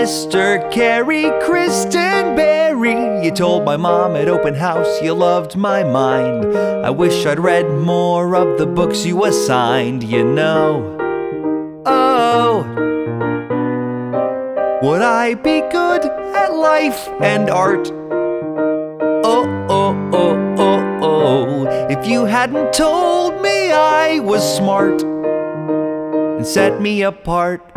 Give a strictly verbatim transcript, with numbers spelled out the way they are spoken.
Mister Carey Christenberry. You told my mom at open house you loved my mind. I wish I'd read more of the books you assigned, you know. Oh, would I be good at life and art? Oh, oh, oh, oh, oh, if you hadn't told me I was smart and set me apart.